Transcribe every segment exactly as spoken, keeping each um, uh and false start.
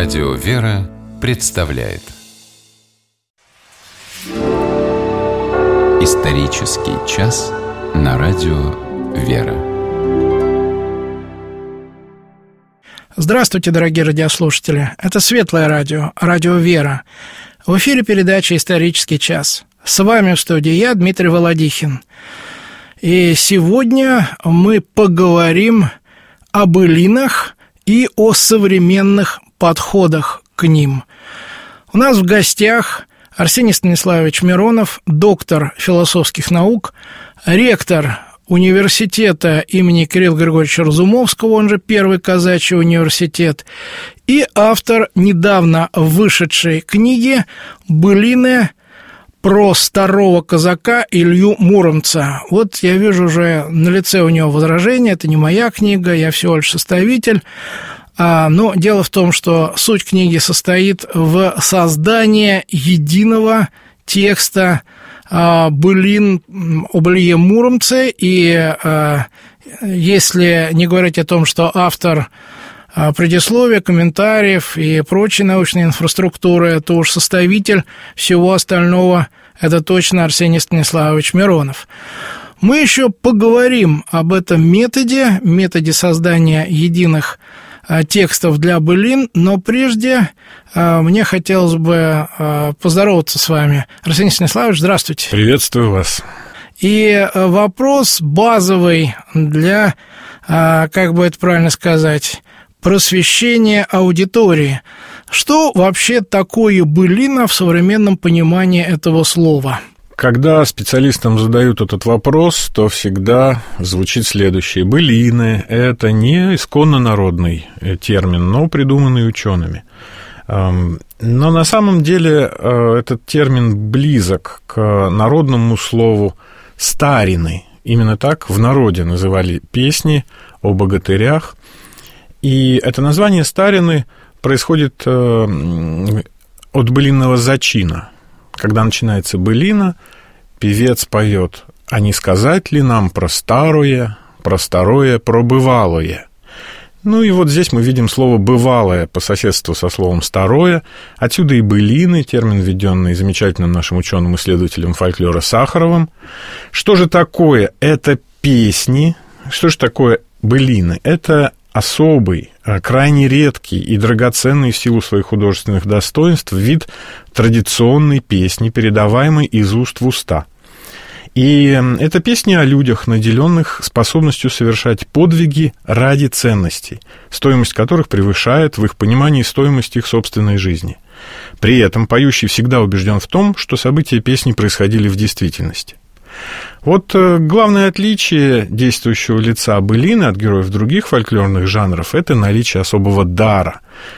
Радио «Вера» представляет Исторический час на Радио «Вера». Здравствуйте, дорогие радиослушатели. Это Светлое радио, Радио «Вера». В эфире передача «Исторический час». С вами в студии я, Дмитрий Володихин. И сегодня мы поговорим о былинах и о современных подходах к ним. У нас в гостях Арсений Станиславович Миронов, доктор философских наук, ректор университета имени Кирилла Григорьевича Разумовского, он же Первый казачий университет, и автор недавно вышедшей книги «Былины про старого казака Илью Муромца». Вот я вижу уже на лице у него возражение, это не моя книга, я всего лишь составитель. Но дело в том, что суть книги состоит в создании единого текста былин об Илье Муромце, и если не говорить о том, что автор предисловия, комментариев и прочей научной инфраструктуры, то уж составитель всего остального – это точно Арсений Станиславович Миронов. Мы еще поговорим об этом методе, методе создания единых текстов для былин, но прежде мне хотелось бы поздороваться с вами. Арсений Станиславович, здравствуйте. Приветствую вас. И вопрос базовый для, как бы это правильно сказать, просвещения аудитории. Что вообще такое былина в современном понимании этого слова? Когда специалистам задают этот вопрос, то всегда звучит следующее. Былины – это не исконно народный термин, но придуманный учеными. Но на самом деле этот термин близок к народному слову «старины». Именно так в народе называли песни о богатырях. И это название «старины» происходит от былинного зачина. Когда начинается былина, певец поет: «А не сказать ли нам про старое, про старое, про бывалое?» Ну и вот здесь мы видим слово «бывалое» по соседству со словом «старое». Отсюда и былины, термин, введенный замечательным нашим ученым-исследователем фольклора Сахаровым. Что же такое? Это песни. Что же такое былины? Это особый, крайне редкий и драгоценный в силу своих художественных достоинств вид традиционной песни, передаваемой из уст в уста. И это песни о людях, наделенных способностью совершать подвиги ради ценностей, стоимость которых превышает в их понимании стоимость их собственной жизни. При этом поющий всегда убежден в том, что события песни происходили в действительности. Вот главное отличие действующего лица былины от героев других фольклорных жанров – это наличие особого дара.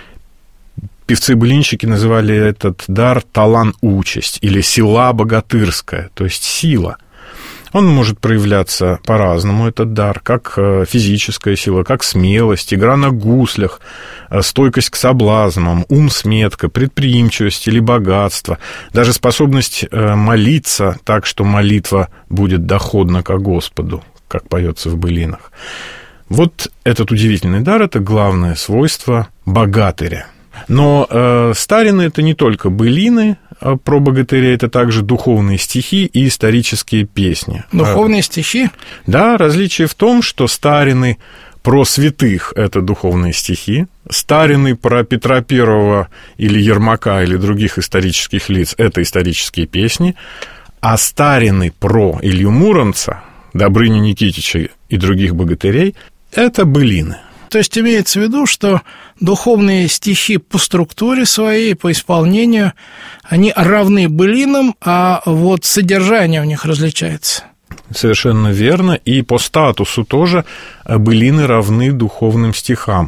Певцы-былинщики называли этот дар талан-участь или сила богатырская, то есть сила. Он может проявляться по-разному, этот дар, как физическая сила, как смелость, игра на гуслях, стойкость к соблазнам, ум, сметка, предприимчивость или богатство, даже способность молиться так, что молитва будет доходна ко Господу, как поется в былинах. Вот этот удивительный дар – это главное свойство богатыря. Но э, старины – это не только былины про богатырей, это также духовные стихи и исторические песни. Духовные стихи? Да, различие в том, что старины про святых – это духовные стихи, старины про Петра Первого или Ермака или других исторических лиц – это исторические песни, а старины про Илью Муромца, Добрыню Никитича и других богатырей – это былины. То есть имеется в виду, что духовные стихи по структуре своей, по исполнению, они равны былинам, а вот содержание у них различается. Совершенно верно. И по статусу тоже былины равны духовным стихам.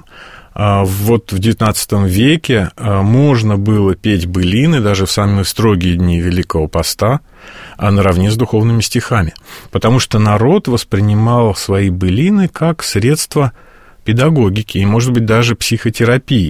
Вот в девятнадцатом веке можно было петь былины даже в самые строгие дни Великого Поста, а наравне с духовными стихами, потому что народ воспринимал свои былины как средство педагогики и, может быть, даже психотерапии.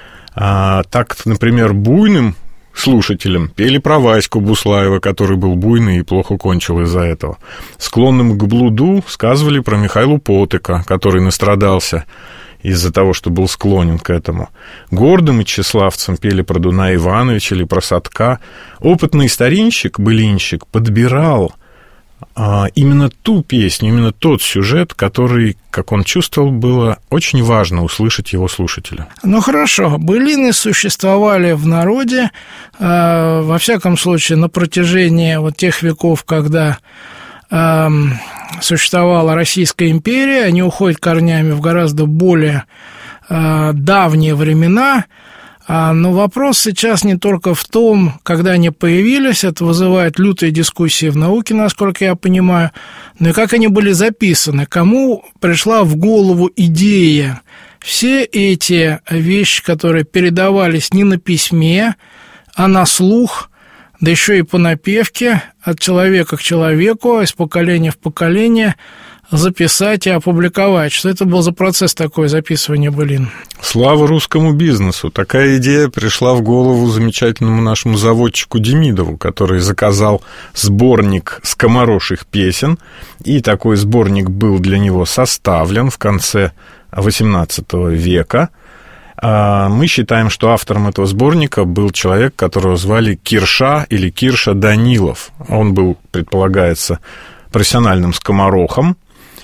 А, так, например, буйным слушателям пели про Ваську Буслаева, который был буйный и плохо кончил из-за этого. Склонным к блуду сказывали про Михайлу Потыка, который настрадался из-за того, что был склонен к этому. Гордым и тщеславцем пели про Дуная Ивановича или про Садка. Опытный старинщик, былинщик, подбирал а, именно ту песню, именно тот сюжет, который, как он чувствовал, было очень важно услышать его слушателю. Ну, хорошо. Былины существовали в народе, э, во всяком случае, на протяжении вот тех веков, когда э, существовала Российская империя. Они уходят корнями в гораздо более э, давние времена. Но вопрос сейчас не только в том, когда они появились, это вызывает лютые дискуссии в науке, насколько я понимаю, но и как они были записаны, кому пришла в голову идея. Все эти вещи, которые передавались не на письме, а на слух, да еще и по напевке, от человека к человеку, из поколения в поколение, записать и опубликовать. Что это был за процесс такой записывания былин? Слава русскому бизнесу. Такая идея пришла в голову замечательному нашему заводчику Демидову, который заказал сборник скомороших песен, и такой сборник был для него составлен в конце восемнадцатого века. Мы считаем, что автором этого сборника был человек, которого звали Кирша или Кирша Данилов. Он был, предполагается, профессиональным скоморохом.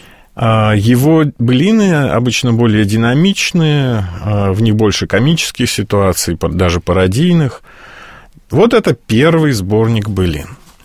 Его былины обычно более динамичные, в них больше комических ситуаций, даже пародийных. Вот это первый сборник былин.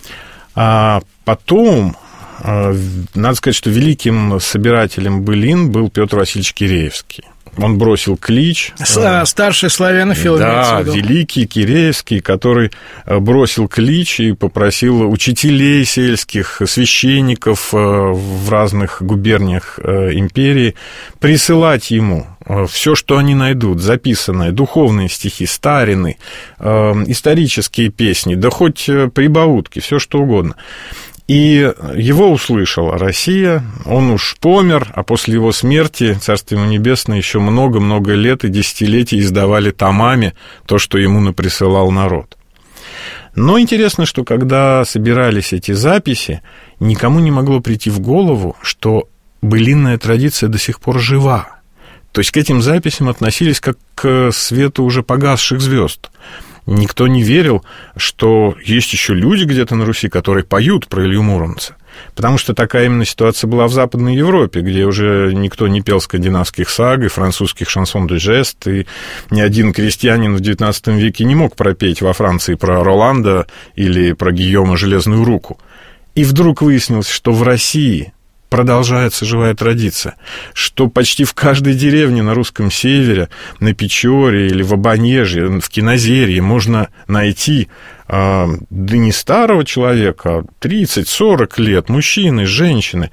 А потом, надо сказать, что великим собирателем былин был Петр Васильевич Киреевский. Он бросил клич. Старший славянофил. Да, великий Киреевский, который бросил клич и попросил учителей сельских, священников в разных губерниях империи присылать ему все, что они найдут, записанное, духовные стихи, старины, исторические песни, да хоть прибаутки, все что угодно. И его услышала Россия, он уж помер, а после его смерти, царствие ему небесное, еще много-много лет и десятилетий издавали томами то, что ему наприсылал народ. Но интересно, что когда собирались эти записи, никому не могло прийти в голову, что былинная традиция до сих пор жива. То есть к этим записям относились как к свету уже погасших звезд. Никто не верил, что есть еще люди где-то на Руси, которые поют про Илью Муромца. Потому что такая именно ситуация была в Западной Европе, где уже никто не пел скандинавских саг и французских шансон де жест, и ни один крестьянин в девятнадцатом веке не мог пропеть во Франции про Роланда или про Гийома Железную руку. И вдруг выяснилось, что в России продолжается живая традиция, что почти в каждой деревне на русском севере, на Печоре или в Обонежье, в Кинозерье можно найти, да не старого человека, а тридцать-сорок лет, мужчины, женщины,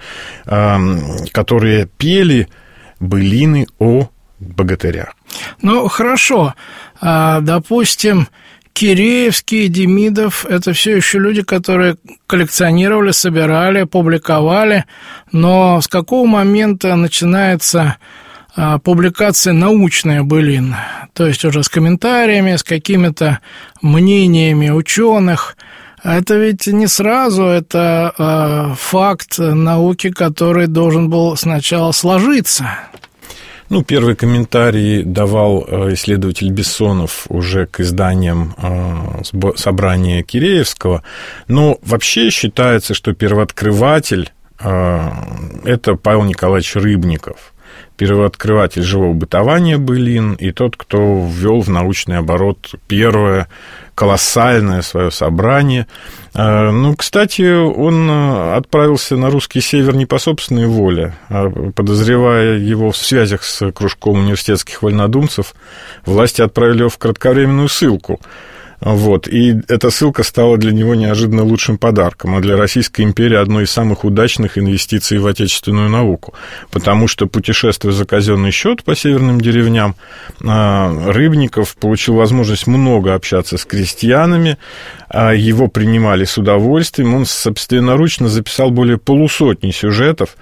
которые пели былины о богатырях. Ну, хорошо. Допустим, Киреевский, Демидов – это все еще люди, которые коллекционировали, собирали, публиковали. Но с какого момента начинается а, публикация научная былин? То есть уже с комментариями, с какими-то мнениями ученых. Это ведь не сразу, это а, факт науки, который должен был сначала сложиться. Ну, первый комментарий давал исследователь Бессонов уже к изданиям собрания Киреевского, но вообще считается, что первооткрыватель – это Павел Николаевич Рыбников, первооткрыватель живого бытования былин и тот, кто ввел в научный оборот первое колоссальное свое собрание. Ну, кстати, он отправился на русский север не по собственной воле, а подозревая его в связях с кружком университетских вольнодумцев, власти отправили его в кратковременную ссылку. Вот. И эта ссылка стала для него неожиданно лучшим подарком, а для Российской империи одной из самых удачных инвестиций в отечественную науку, потому что, путешествуя за казенный счет по северным деревням, Рыбников получил возможность много общаться с крестьянами, его принимали с удовольствием, он собственноручно записал более полусотни сюжетов,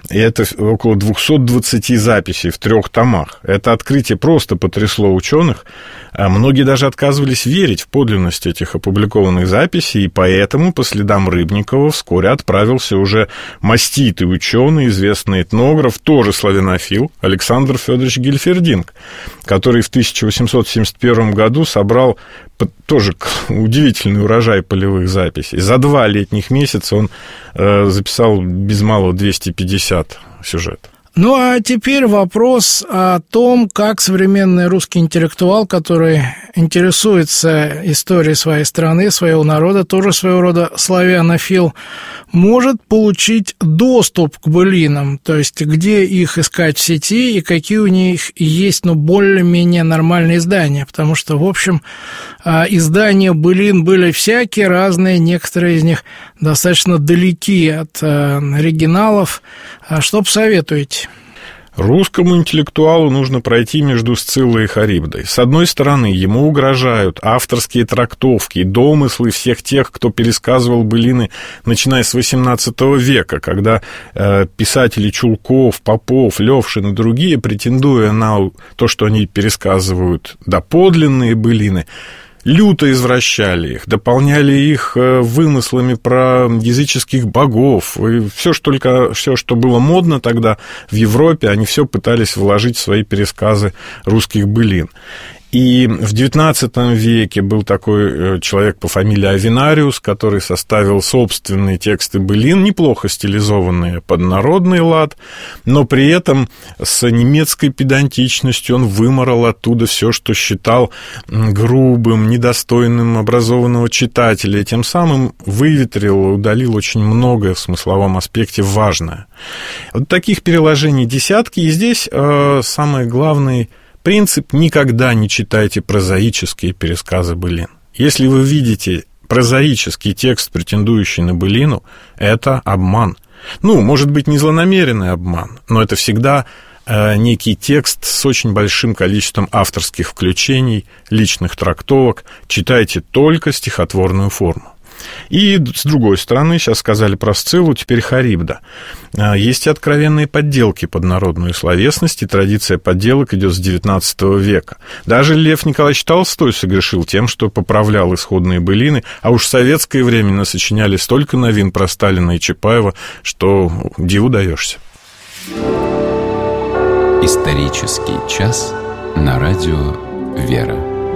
И это около двести двадцать записей в трех томах. Это открытие просто потрясло ученых. Многие даже отказывались верить в подлинность этих опубликованных записей, и поэтому по следам Рыбникова вскоре отправился уже маститый ученый, известный этнограф, тоже славянофил, Александр Федорович Гильфердинг, который в тысяча восемьсот семьдесят первом году собрал тоже удивительный урожай полевых записей. За два летних месяца он записал без малого двести пятьдесят сюжетов. Ну, а теперь вопрос о том, как современный русский интеллектуал, который интересуется историей своей страны, своего народа, тоже своего рода славянофил, может получить доступ к былинам, то есть где их искать в сети и какие у них есть, ну, более-менее нормальные издания, потому что, в общем, издания былин были всякие, разные, некоторые из них достаточно далеки от оригиналов. Что посоветуете? Русскому интеллектуалу нужно пройти между Сциллой и Харибдой. С одной стороны, ему угрожают авторские трактовки, домыслы всех тех, кто пересказывал былины, начиная с восемнадцатого века, когда э, писатели Чулков, Попов, Левшин и другие, претендуя на то, что они пересказывают доподлинные былины, люто извращали их, дополняли их вымыслами про языческих богов. И все, что только, все, что было модно тогда в Европе, они все пытались вложить в свои пересказы русских былин. И в девятнадцатом веке был такой человек по фамилии Авенариус, который составил собственные тексты былин, неплохо стилизованные под народный лад, но при этом с немецкой педантичностью он выморал оттуда все, что считал грубым, недостойным образованного читателя, и тем самым выветрил, удалил очень многое в смысловом аспекте важное. Вот таких переложений десятки, и здесь э, самое главное — принцип: никогда не читайте прозаические пересказы былин. Если вы видите прозаический текст, претендующий на былину, это обман. Ну, может быть, не злонамеренный обман, но это всегда э, некий текст с очень большим количеством авторских включений, личных трактовок. Читайте только стихотворную форму. И с другой стороны, сейчас сказали про Сциллу, теперь Харибда. Есть и откровенные подделки под народную словесность, и традиция подделок идет с девятнадцатого века. Даже Лев Николаевич Толстой согрешил тем, что поправлял исходные былины, а уж в советское время насочиняли столько новин про Сталина и Чапаева, что диву даешься. Исторический час на радио «Вера».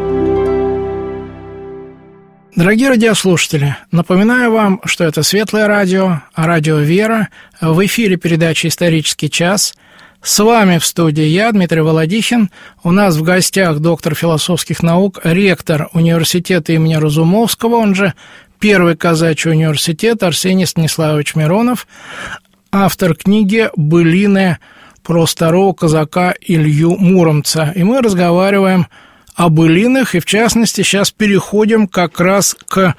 Дорогие радиослушатели, напоминаю вам, что это Светлое радио, радио «Вера». В эфире передача «Исторический час». С вами в студии я, Дмитрий Володихин. У нас в гостях доктор философских наук, ректор университета имени Разумовского, он же Первый казачий университет, Арсений Станиславович Миронов, автор книги «Былины» про старого казака Илью Муромца. И мы разговариваем о былинах, и в частности сейчас переходим как раз к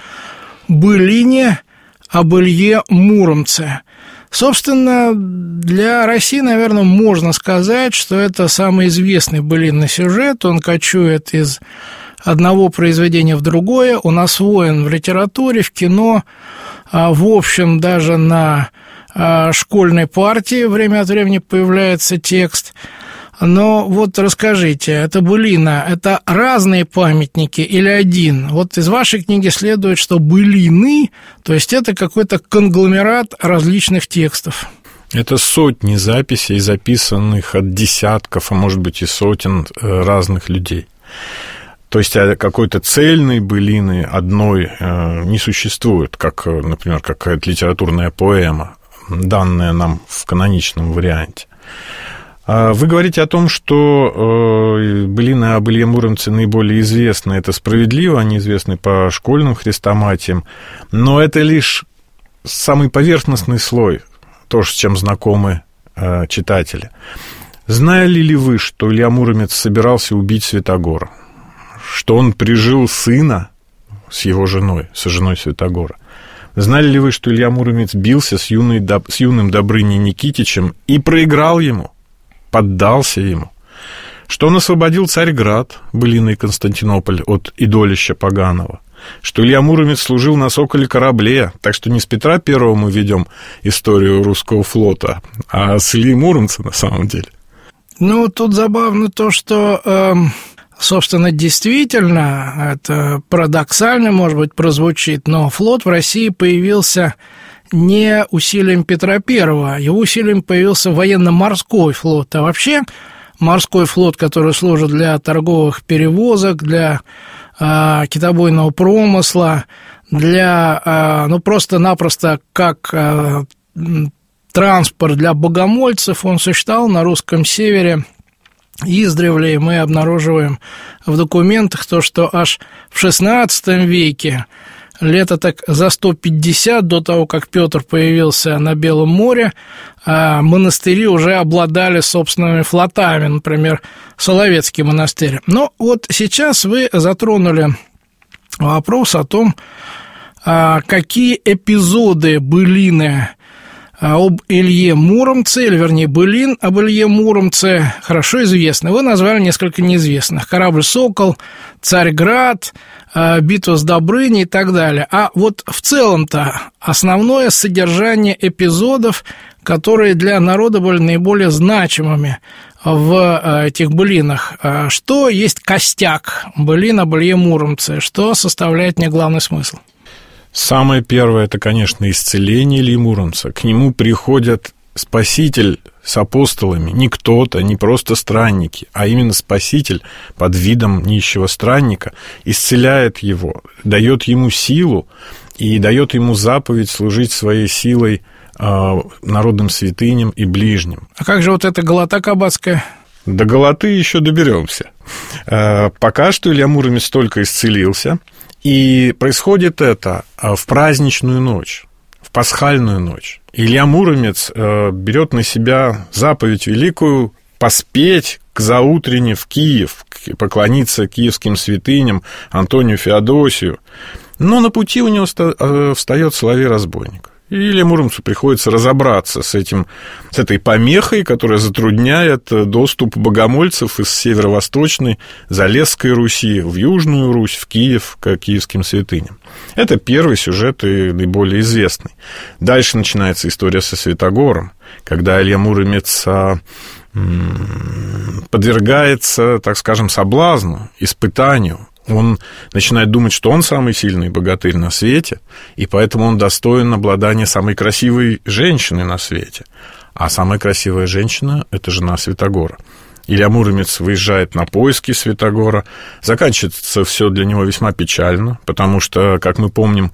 былине об Илье Муромце. Собственно, для России, наверное, можно сказать, что это самый известный былинный сюжет. Он кочует из одного произведения в другое, он освоен в литературе, в кино, в общем, даже на школьной партии время от времени появляется текст. Но вот расскажите, это былина, это разные памятники или один? Вот из вашей книги следует, что былины, то есть это какой-то конгломерат различных текстов. Это сотни записей, записанных от десятков, а может быть и сотен разных людей. То есть какой-то цельной былины одной не существует, как, например, какая-то литературная поэма, данная нам в каноничном варианте. Вы говорите о том, что былины об Илье Муромце наиболее известны. Это справедливо, они известны по школьным хрестоматиям, но это лишь самый поверхностный слой, то, с чем знакомы читатели. Знали ли вы, что Илья Муромец собирался убить Святогора? Что он прижил сына с его женой, со женой Святогора? Знали ли вы, что Илья Муромец бился с, юной, с юным Добрыней Никитичем и проиграл ему? Поддался ему, что он освободил Царьград, былинный Константинополь, от идолища поганого, что Илья Муромец служил на «Соколе» корабле, так что не с Петра Первого мы ведем историю русского флота, а с Ильи Муромца на самом деле. Ну, тут забавно то, что, э, собственно, действительно, это парадоксально, может быть, прозвучит, но флот в России появился не усилием Петра Первого, его усилием появился военно-морской флот, а вообще морской флот, который служит для торговых перевозок, для э, китобойного промысла, для, э, ну, просто-напросто как э, транспорт для богомольцев, он существовал на русском севере издревле, и мы обнаруживаем в документах то, что аж в шестнадцатом веке, лето так за сто пятьдесят до того, как Петр появился на Белом море, монастыри уже обладали собственными флотами, например, Соловецкий монастырь. Но вот сейчас вы затронули вопрос о том, какие эпизоды былины об Илье Муромце, или, вернее, былин об Илье Муромце хорошо известны. Вы назвали несколько неизвестных. Корабль «Сокол», «Царьград», битва с Добрыней и так далее. А вот в целом-то основное содержание эпизодов, которые для народа были наиболее значимыми в этих былинах. Что есть костяк былин об Илье Муромце? Что составляет не главный смысл? Самое первое – это, конечно, исцеление Ильи Муромца. К нему приходят Спаситель с апостолами, не кто-то, не просто странники, а именно Спаситель под видом нищего странника исцеляет его, дает ему силу и дает ему заповедь служить своей силой э, народным святыням и ближним. А как же вот эта голота кабацкая? До голоты еще доберемся. Э, пока что Илья Муромец только исцелился. И происходит это в праздничную ночь, в пасхальную ночь. Илья Муромец берет на себя заповедь великую поспеть к заутрене в Киев, поклониться киевским святыням Антонию Феодосию. Но на пути у него встает соловей-разбойник. И Илье Муромцу приходится разобраться с, этим, с этой помехой, которая затрудняет доступ богомольцев из северо-восточной Залесской Руси в Южную Русь, в Киев, к киевским святыням. Это первый сюжет и наиболее известный. Дальше начинается история со Святогором, когда Илья Муромец подвергается, так скажем, соблазну, испытанию. Он начинает думать, что он самый сильный богатырь на свете, и поэтому он достоин обладания самой красивой женщины на свете. А самая красивая женщина – это жена Святогора. Илья Муромец выезжает на поиски Святогора. Заканчивается все для него весьма печально, потому что, как мы помним,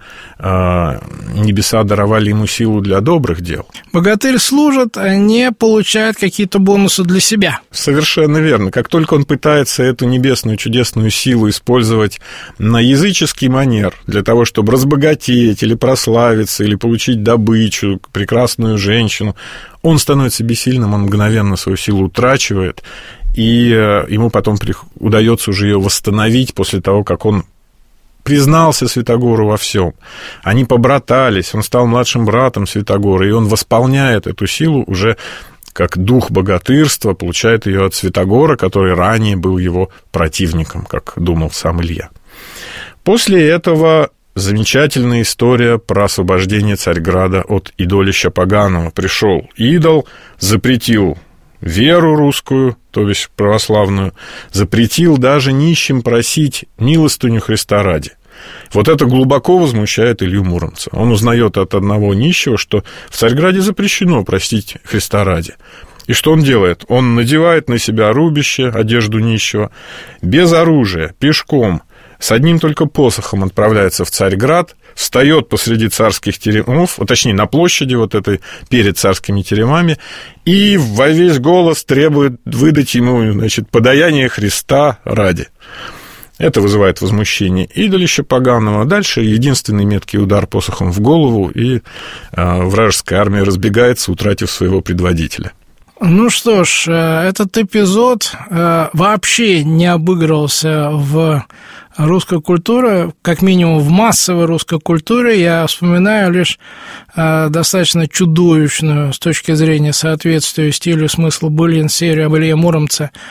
небеса даровали ему силу для добрых дел. Богатырь служит, а не получает какие-то бонусы для себя. Совершенно верно. Как только он пытается эту небесную чудесную силу использовать на языческий манер, для того, чтобы разбогатеть или прославиться, или получить добычу, прекрасную женщину, он становится бессильным, он мгновенно свою силу утрачивает, и ему потом удается уже ее восстановить после того, как он признался Святогору во всем. Они побратались, он стал младшим братом Святогора, и он восполняет эту силу уже как дух богатырства, получает ее от Святогора, который ранее был его противником, как думал сам Илья. После этого замечательная история про освобождение Царьграда от идолища поганого. Пришел идол, запретил веру русскую, то есть православную, запретил даже нищим просить милостыню Христа ради. Вот это глубоко возмущает Илью Муромца. Он узнает от одного нищего, что в Царьграде запрещено простить Христа ради. И что он делает? Он надевает на себя рубище, одежду нищего, без оружия, пешком, с одним только посохом отправляется в Царьград, встает посреди царских теремов, точнее, на площади вот этой перед царскими теремами, и во весь голос требует выдать ему, значит, подаяние Христа ради. Это вызывает возмущение идолища поганого. Дальше единственный меткий удар посохом в голову, и э, вражеская армия разбегается, утратив своего предводителя. Ну что ж, этот эпизод вообще не обыгрывался в русской культуре, как минимум в массовой русской культуре. Я вспоминаю лишь достаточно чудовищную с точки зрения соответствия стилю и смыслу былин серию об Илье Муромце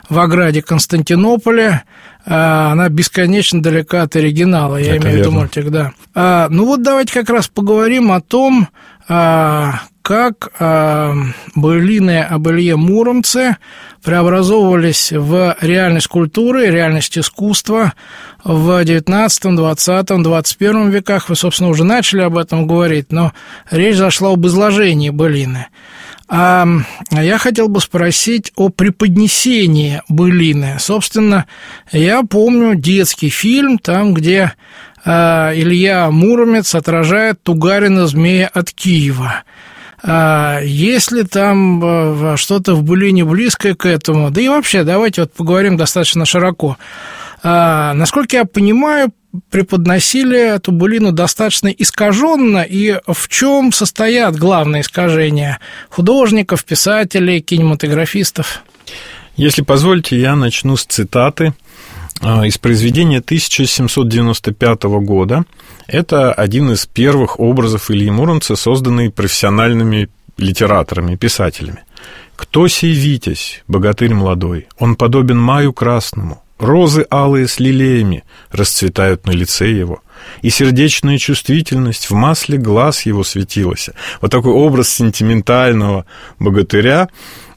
в ограде Константинополя, она бесконечно далека от оригинала, я Это имею в виду мультик, да. А, ну вот давайте как раз поговорим о том, а, как а, былины об Илье Муромце преобразовывались в реальность культуры, реальность искусства в девятнадцатом, двадцатом, двадцать первом веках. Вы, собственно, уже начали об этом говорить, но речь зашла об изложении былины. А я хотел бы спросить о преподнесении былины. Собственно, я помню детский фильм, там, где а, Илья Муромец отражает Тугарина, змея от Киева. А, есть ли там а, что-то в былине близкое к этому? Да и вообще, давайте вот поговорим достаточно широко. А, насколько я понимаю, преподносили эту былину достаточно искаженно, и в чем состоят главные искажения художников, писателей, кинематографистов? Если позволите, я начну с цитаты из произведения тысяча семьсот девяносто пятого года. Это один из первых образов Ильи Муромца, созданный профессиональными литераторами, писателями. «Кто сей Витязь, богатырь молодой? Он подобен маю красному. Розы алые с лилеями расцветают на лице его, и сердечная чувствительность в масле глаз его светилась». Вот такой образ сентиментального богатыря.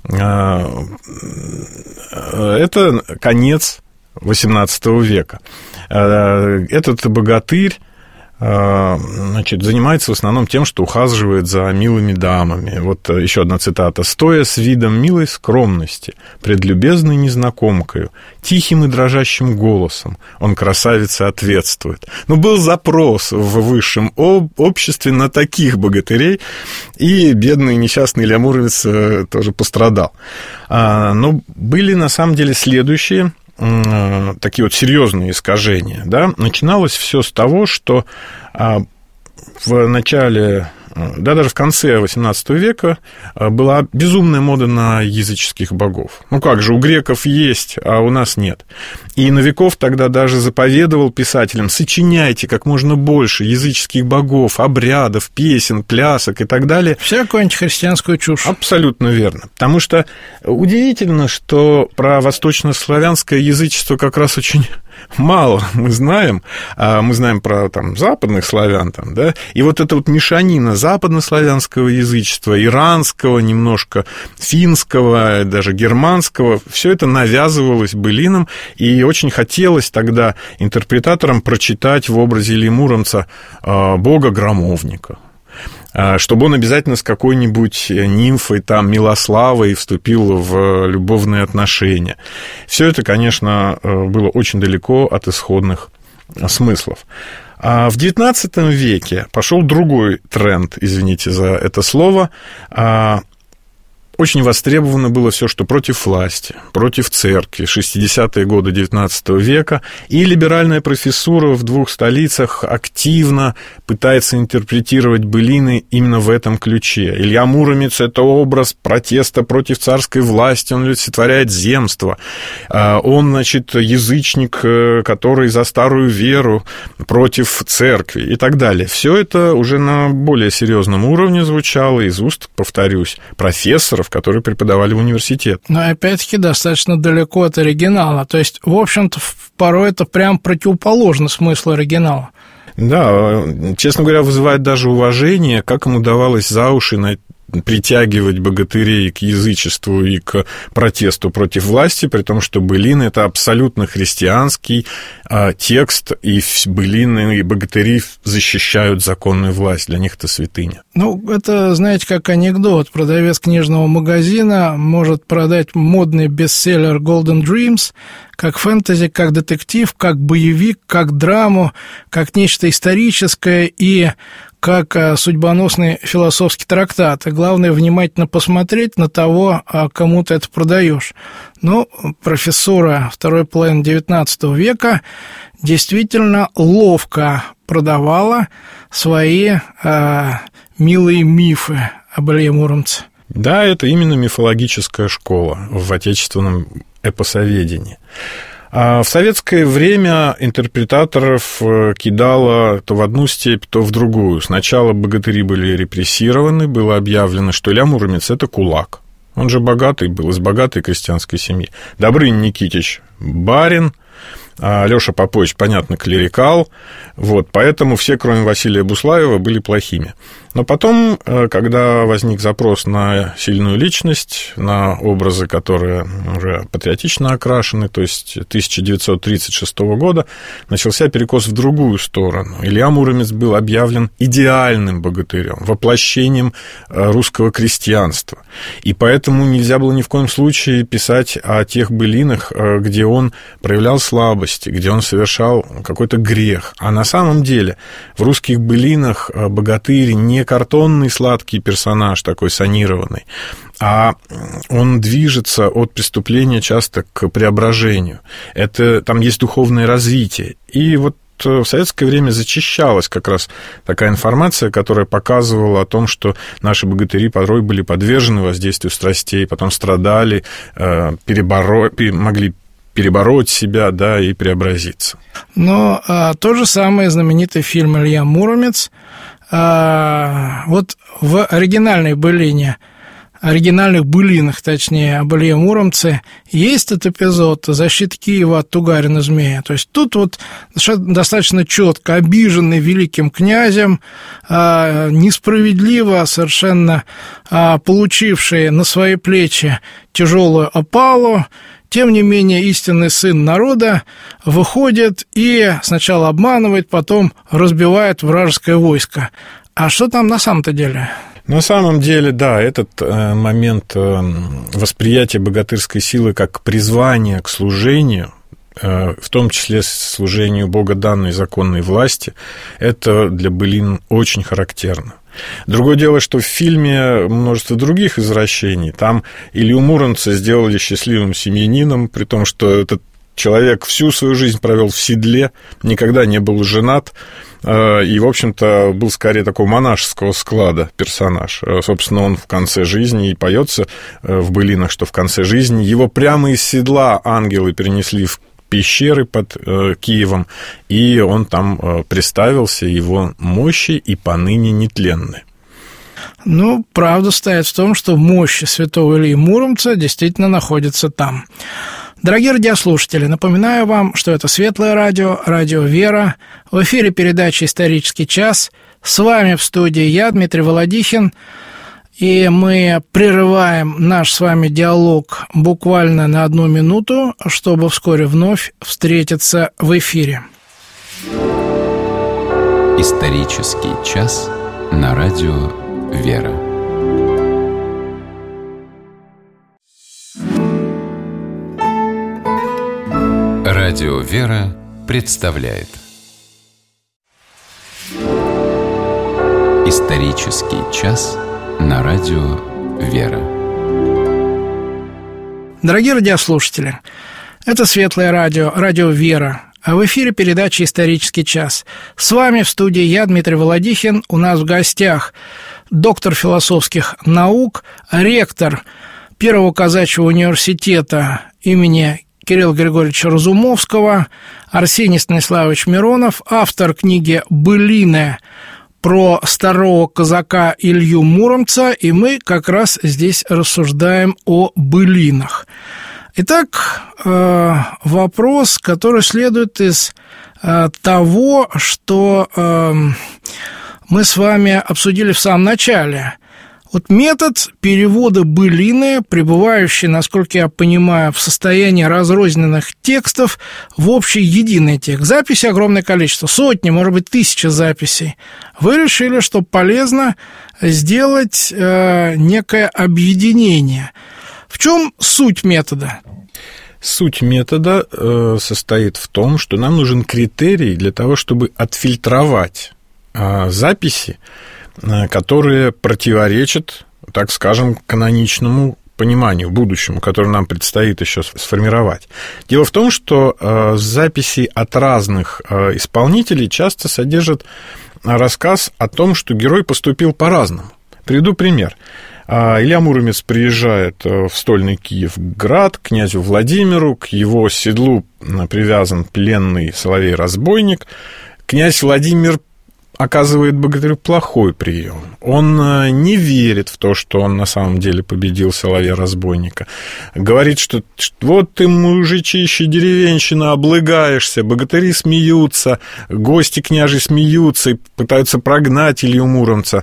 Это конец восемнадцатого века. Этот богатырь, значит, занимается в основном тем, что ухаживает за милыми дамами. Вот еще одна цитата. «Стоя с видом милой скромности, пред любезной незнакомкою, тихим и дрожащим голосом он красавице ответствует». Ну, был запрос в высшем обществе на таких богатырей, и бедный несчастный Илья Муромец тоже пострадал. Но были, на самом деле, следующие такие вот серьезные искажения, да. Начиналось все с того, что в начале, да, даже в конце восемнадцатого века была безумная мода на языческих богов. Ну как же, у греков есть, а у нас нет. И Новиков тогда даже заповедовал писателям: сочиняйте как можно больше языческих богов, обрядов, песен, плясок и так далее. Всякую антихристианскую чушь. Абсолютно верно. Потому что удивительно, что про восточнославянское язычество как раз очень мало мы знаем. Мы знаем про там, западных славян, там, да? И вот эта вот мешанина западнославянского язычества, иранского, немножко финского, даже германского, все это навязывалось былинам, и очень хотелось тогда интерпретаторам прочитать в образе Ильи Муромца бога-громовника, чтобы он обязательно с какой-нибудь нимфой, там, Милославой вступил в любовные отношения. Все это, конечно, было очень далеко от исходных смыслов. А в девятнадцатом веке пошел другой тренд, извините за это слово. Очень востребовано было все, что против власти, против церкви, шестидесятые годы девятнадцатого века, и либеральная профессура в двух столицах активно пытается интерпретировать былины именно в этом ключе. Илья Муромец – это образ протеста против царской власти, он олицетворяет земство, он, значит, язычник, который за старую веру, против церкви и так далее. Все это уже на более серьезном уровне звучало из уст, повторюсь, профессоров, которые преподавали в университет. Но, опять-таки, достаточно далеко от оригинала. То есть, в общем-то, порой это прям противоположно смыслу оригинала. Да, честно говоря, вызывает даже уважение, как им удавалось за уши притягивать богатырей к язычеству и к протесту против власти, при том, что былины – это абсолютно христианский а, текст, и былины и богатыри защищают законную власть, для них это святыня. Ну, это, знаете, как анекдот. Продавец книжного магазина может продать модный бестселлер Golden Dreams как фэнтези, как детектив, как боевик, как драму, как нечто историческое и как судьбоносный философский трактат. И главное, внимательно посмотреть на того, кому ты это продаешь. Но профессура второй половины девятнадцатого века действительно ловко продавала свои э, милые мифы об Илье Муромце. Да, это именно мифологическая школа в отечественном эпосоведении. А в советское время интерпретаторов кидало то в одну степь, то в другую. Сначала богатыри были репрессированы, было объявлено, что Илья Муромец – это кулак. Он же богатый был, из богатой крестьянской семьи. Добрынин Никитич – барин, а Алёша Попович, понятно, клерикал, вот, поэтому все, кроме Василия Буслаева, были плохими. Но потом, когда возник запрос на сильную личность, на образы, которые уже патриотично окрашены, то есть тысяча девятьсот тридцать шестого года, начался перекос в другую сторону. Илья Муромец был объявлен идеальным богатырем, воплощением русского крестьянства. И поэтому нельзя было ни в коем случае писать о тех былинах, где он проявлял слабости, где он совершал какой-то грех. А на самом деле в русских былинах богатырь не картонный сладкий персонаж, такой санированный, а он движется от преступления часто к преображению. Это, там есть духовное развитие. И вот в советское время зачищалась как раз такая информация, которая показывала о том, что наши богатыри порой были подвержены воздействию страстей, потом страдали, переборо... могли перебороть себя, да, и преобразиться. Но а, то же самое знаменитый фильм «Илья Муромец». А, вот в оригинальной былине, оригинальных былинах, точнее, об Илье Муромце, есть этот эпизод «Защита Киева от Тугарина Змея». То есть тут вот достаточно четко обиженный великим князем, а, несправедливо совершенно а, получивший на свои плечи тяжелую опалу, тем не менее, истинный сын народа выходит и сначала обманывает, потом разбивает вражеское войско. А что там на самом-то деле? На самом деле, да, этот э, момент э, восприятия богатырской силы как призвания к служению, э, в том числе служению богоданной законной власти, это для былин очень характерно. Другое дело, что в фильме множество других извращений. Там Илью Муромца сделали счастливым семьянином, при том, что этот человек всю свою жизнь провел в седле, никогда не был женат, и, в общем-то, был скорее такого монашеского склада персонаж. Собственно, он в конце жизни и поется в былинах, что в конце жизни его прямо из седла ангелы перенесли в пещеры под э, Киевом, и он там э, представился, его мощи и поныне нетленны. Ну, правда стоит в том, что мощи святого Ильи Муромца действительно находятся там. Дорогие радиослушатели, напоминаю вам, что это Светлое радио, радио «Вера». В эфире передача «Исторический час». С вами в студии я, Дмитрий Володихин. И мы прерываем наш с вами диалог буквально на одну минуту, чтобы вскоре вновь встретиться в эфире. Исторический час на радио «Вера». Радио «Вера» представляет Исторический час на радио «Вера». Дорогие радиослушатели, это Светлое радио, радио «Вера», а в эфире передача «Исторический час». С вами в студии я, Дмитрий Володихин. У нас в гостях доктор философских наук, ректор Первого казачьего университета имени Кирилла Григорьевича Разумовского, Арсений Станиславович Миронов, автор книги «Былины» про старого казака Илью Муромца, и мы как раз здесь рассуждаем о былинах. Итак, вопрос, который следует из того, что мы с вами обсудили в самом начале. Вот метод перевода былины, пребывающий, насколько я понимаю, в состоянии разрозненных текстов в общий единый текст. Записей огромное количество, сотни, может быть, тысячи записей. Вы решили, что полезно сделать э, некое объединение. В чем суть метода? Суть метода э, состоит в том, что нам нужен критерий для того, чтобы отфильтровать э, записи, которые противоречат, так скажем, каноничному пониманию, будущему, которое нам предстоит еще сформировать. Дело в том, что э, записи от разных э, исполнителей часто содержат рассказ о том, что герой поступил по-разному. Приведу пример. Э, Илья Муромец приезжает в стольный Киевград к князю Владимиру, к его седлу привязан пленный соловей-разбойник. Князь Владимир оказывает богатырю плохой прием. Он не верит в то, что он на самом деле победил соловья-разбойника. Говорит, что вот ты, мужичище, деревенщина, облыгаешься, богатыри смеются, гости княжи смеются и пытаются прогнать Илью Муромца.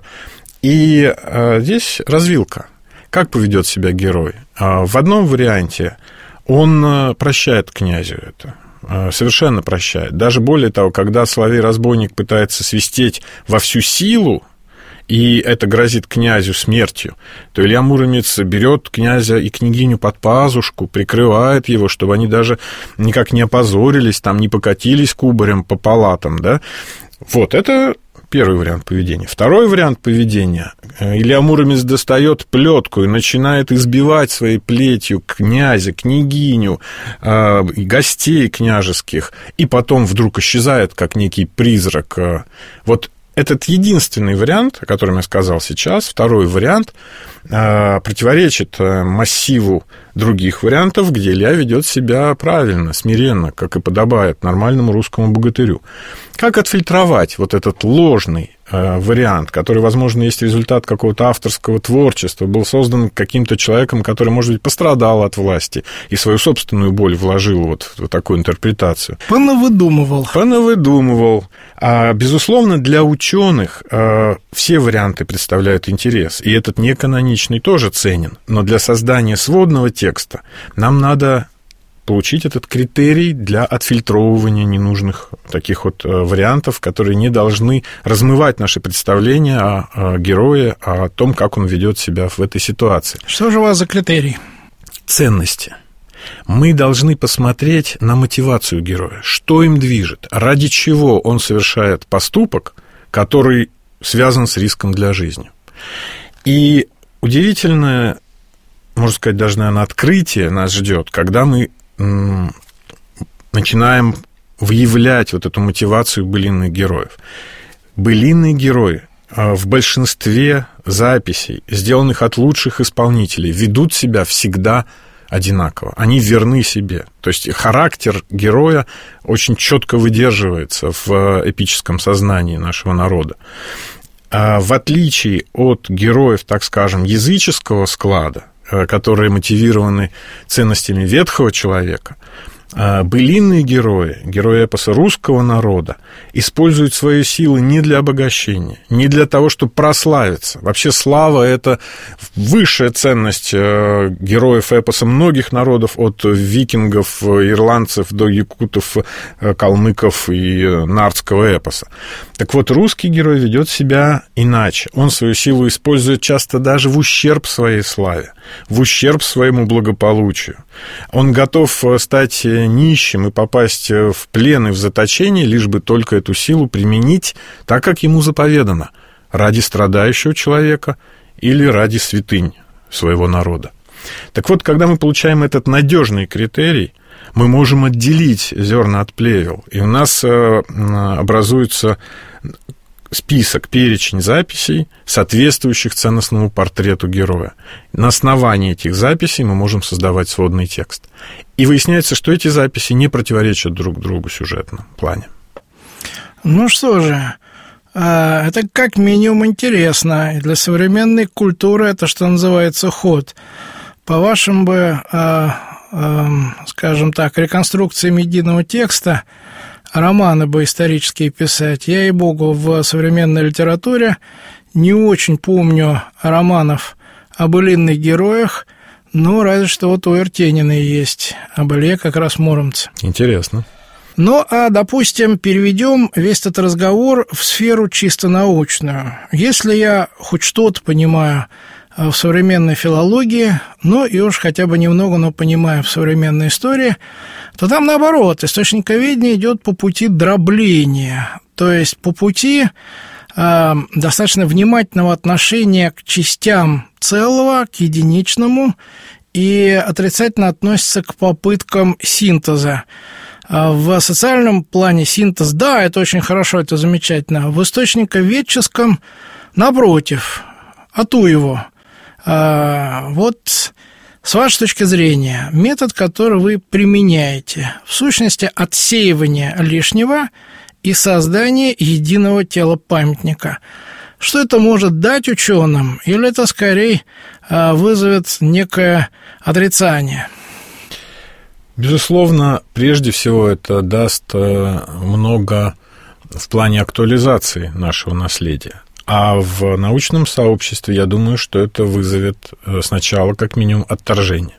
И а, здесь развилка. Как поведет себя герой? А, в одном варианте он прощает князю это. Совершенно прощает. Даже более того, когда соловей-разбойник пытается свистеть во всю силу, и это грозит князю смертью, то Илья Муромец берет князя и княгиню под пазушку, прикрывает его, чтобы они даже никак не опозорились, там, не покатились кубарем по палатам, да. Вот, это первый вариант поведения. Второй вариант поведения. Илья Муромец достает плетку и начинает избивать своей плетью князя, княгиню, э, гостей княжеских, и потом вдруг исчезает, как некий призрак. Вот этот единственный вариант, о котором я сказал сейчас, второй вариант, э, противоречит массиву других вариантов, где Илья ведет себя правильно, смиренно, как и подобает нормальному русскому богатырю. Как отфильтровать вот этот ложный э, вариант, который, возможно, есть результат какого-то авторского творчества, был создан каким-то человеком, который, может быть, пострадал от власти и свою собственную боль вложил вот в такую интерпретацию? Понавыдумывал. Понавыдумывал. А, безусловно, для ученых э, все варианты представляют интерес, и этот неканоничный тоже ценен. Но для создания сводного текста нам надо получить этот критерий для отфильтровывания ненужных таких вот вариантов, которые не должны размывать наши представления о, о герое, о том, как он ведет себя в этой ситуации. Что же у вас за критерий? Ценности. Мы должны посмотреть на мотивацию героя, что им движет, ради чего он совершает поступок, который связан с риском для жизни. И удивительное, можно сказать, даже, наверное, открытие нас ждет, когда мы начинаем выявлять вот эту мотивацию былинных героев. Былинные герои в большинстве записей, сделанных от лучших исполнителей, ведут себя всегда одинаково. Они верны себе. То есть характер героя очень четко выдерживается в эпическом сознании нашего народа. В отличие от героев, так скажем, языческого склада, которые мотивированы ценностями ветхого человека, былинные герои, герои эпоса русского народа, используют свои силы не для обогащения, не для того, чтобы прославиться. Вообще слава – это высшая ценность героев эпоса многих народов, от викингов, ирландцев до якутов, калмыков и нардского эпоса. Так вот, русский герой ведет себя иначе. Он свою силу использует часто даже в ущерб своей славе, в ущерб своему благополучию. Он готов стать нищим и попасть в плен и в заточение, лишь бы только эту силу применить так, как ему заповедано, ради страдающего человека или ради святынь своего народа. Так вот, когда мы получаем этот надежный критерий, мы можем отделить зерна от плевел, и у нас образуется список, перечень записей, соответствующих ценностному портрету героя. На основании этих записей мы можем создавать сводный текст. И выясняется, что эти записи не противоречат друг другу в сюжетном плане. Ну что же, это как минимум интересно. И для современной культуры это, что называется, ход. По вашим бы, скажем так, реконструкциям единого текста, романы бы исторические писать, я, ей-богу, в современной литературе не очень помню романов о былинных героях, но разве что вот у Эртенина есть, об Илье как раз Муромце. Интересно. Ну, а, допустим, переведем весь этот разговор в сферу чисто научную. Если я хоть что-то понимаю в современной филологии, ну и уж хотя бы немного, но понимаю в современной истории, то там, наоборот, источниковедение идет по пути дробления, то есть по пути э, достаточно внимательного отношения к частям целого, к единичному, и отрицательно относится к попыткам синтеза. В социальном плане синтез, да, это очень хорошо, это замечательно. В источниковедческом, напротив, ату его. Вот с вашей точки зрения, метод, который вы применяете, в сущности, отсеивание лишнего и создание единого тела памятника. Что это может дать ученым, или это скорее вызовет некое отрицание? Безусловно, прежде всего это даст много в плане актуализации нашего наследия. А в научном сообществе, я думаю, что это вызовет сначала как минимум отторжение.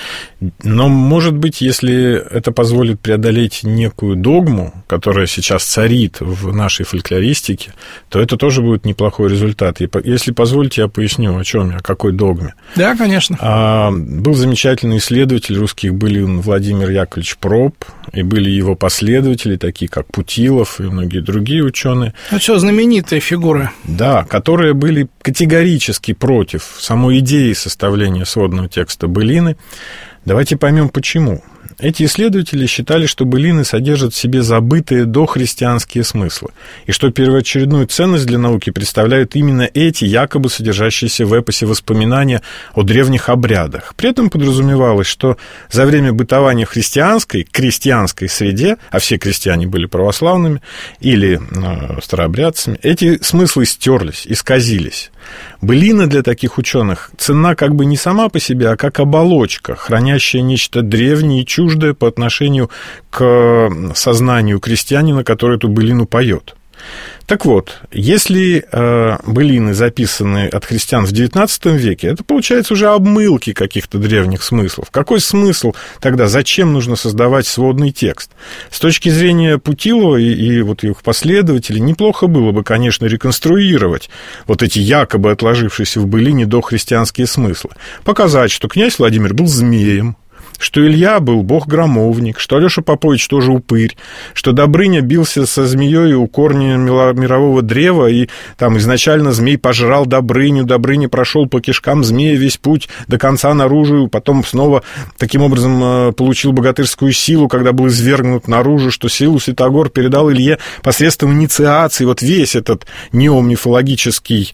Но, может быть, если это позволит преодолеть некую догму, которая сейчас царит в нашей фольклористике, то это тоже будет неплохой результат. И если позволите, я поясню, о чем я, о какой догме. Да, конечно. А, был замечательный исследователь русских былин Владимир Яковлевич Проб, и были его последователи, такие как Путилов и многие другие ученые. Ну что, знаменитые фигуры. Да, которые были категорически против самой идеи составления сводного текста былины. Давайте поймем, почему. Эти исследователи считали, что былины содержат в себе забытые дохристианские смыслы, и что первоочередную ценность для науки представляют именно эти, якобы содержащиеся в эпосе воспоминания о древних обрядах. При этом подразумевалось, что за время бытования в христианской, крестьянской среде, а все крестьяне были православными или э, старообрядцами, эти смыслы стерлись, исказились. Былина для таких ученых ценна как бы не сама по себе, а как оболочка, хранящая нечто древнее и чуждое по отношению к сознанию крестьянина, который эту былину поет. Так вот, если э, былины записаны от христиан в девятнадцатом веке, это, получается, уже обмылки каких-то древних смыслов. Какой смысл тогда? Зачем нужно создавать сводный текст? С точки зрения Путилова и, и вот их последователей, неплохо было бы, конечно, реконструировать вот эти якобы отложившиеся в былине дохристианские смыслы. Показать, что князь Владимир был змеем, что Илья был бог-громовник, что Алёша Попович тоже упырь, что Добрыня бился со змеей у корня мирового древа, и там изначально змей пожрал Добрыню, Добрыня прошел по кишкам змея весь путь до конца наружу, потом снова таким образом получил богатырскую силу, когда был извергнут наружу, что силу Святогор передал Илье посредством инициации. Вот весь этот неомифологический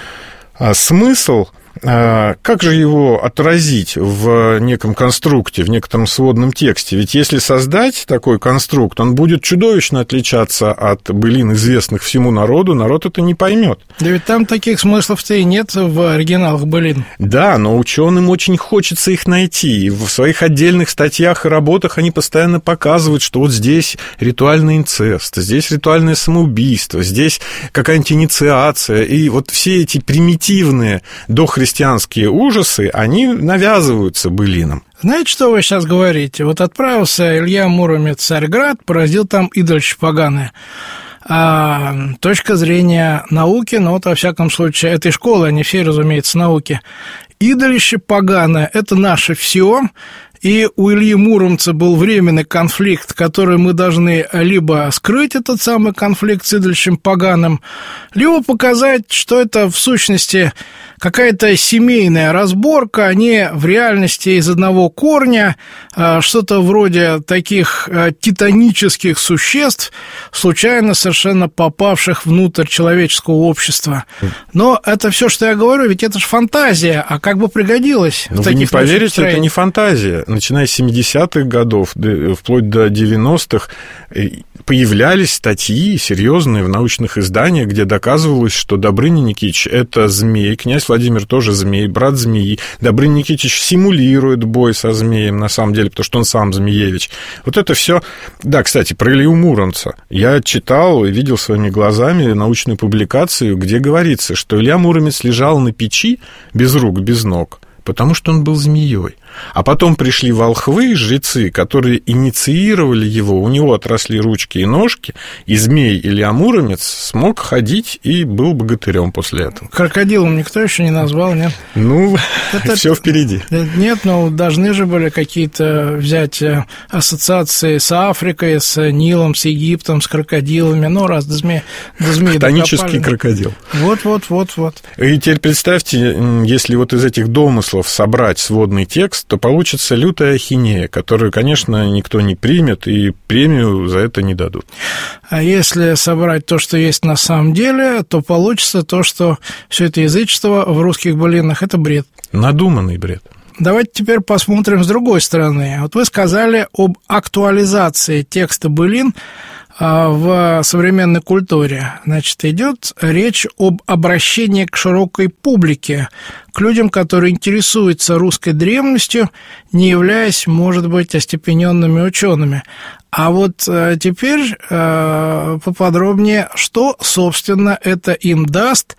смысл. Как же его отразить в неком конструкте, в некотором сводном тексте? Ведь если создать такой конструкт, он будет чудовищно отличаться от былин, известных всему народу, народ это не поймет. Да ведь там таких смыслов-то и нет в оригиналах былин. Да, но ученым очень хочется их найти. И в своих отдельных статьях и работах они постоянно показывают, что вот здесь ритуальный инцест, здесь ритуальное самоубийство, здесь какая-нибудь инициация. И вот все эти примитивные дохристианские христианские ужасы, они навязываются былинам. Знаете, что вы сейчас говорите? Вот отправился Илья Муромец в Царьград, поразил там идольщи поганое. А точка зрения науки, ну вот, во всяком случае, этой школы, они все, разумеется, науки. Идолище поганое – это наше все. И у Ильи Муромца был временный конфликт, который мы должны либо скрыть этот самый конфликт с идольщем поганым, либо показать, что это в сущности какая-то семейная разборка, они в реальности из одного корня, что-то вроде таких титанических существ, случайно совершенно попавших внутрь человеческого общества. Но это все, что я говорю, ведь это же фантазия, а как бы пригодилось. Но в таких вы не поверите, это не фантазия. Начиная с семидесятых годов, вплоть до девяностых, появлялись статьи серьезные в научных изданиях, где доказывалось, что Добрыня Никитич – это змей, князь Владимир тоже змей, брат змеи. Добрыня Никитич симулирует бой со змеем, на самом деле, потому что он сам змеевич. Вот это все. Да, кстати, про Илью Муромца. Я читал и видел своими глазами научную публикацию, где говорится, что Илья Муромец лежал на печи без рук, без ног, потому что он был змеей. А потом пришли волхвы, жрецы, которые инициировали его, у него отросли ручки и ножки, и змей Илья Муромец смог ходить и был богатырем после этого. Крокодилом никто еще не назвал, нет? Ну, это, все впереди. Нет, но должны же были какие-то взять ассоциации с Африкой, с Нилом, с Египтом, с крокодилами, ну, раз до змеи, до змеи хтонический крокодил. Вот-вот-вот-вот. И теперь представьте, если вот из этих домыслов собрать сводный текст, то получится лютая ахинея, которую, конечно, никто не примет, и премию за это не дадут. А если собрать то, что есть на самом деле, то получится то, что все это язычество в русских былинах – это бред. Надуманный бред. Давайте теперь посмотрим с другой стороны. Вот вы сказали об актуализации текста былин в современной культуре. Значит, идет речь об обращении к широкой публике, к людям, которые интересуются русской древностью, не являясь, может быть, остепененными учеными. А вот теперь поподробнее, что, собственно, это им даст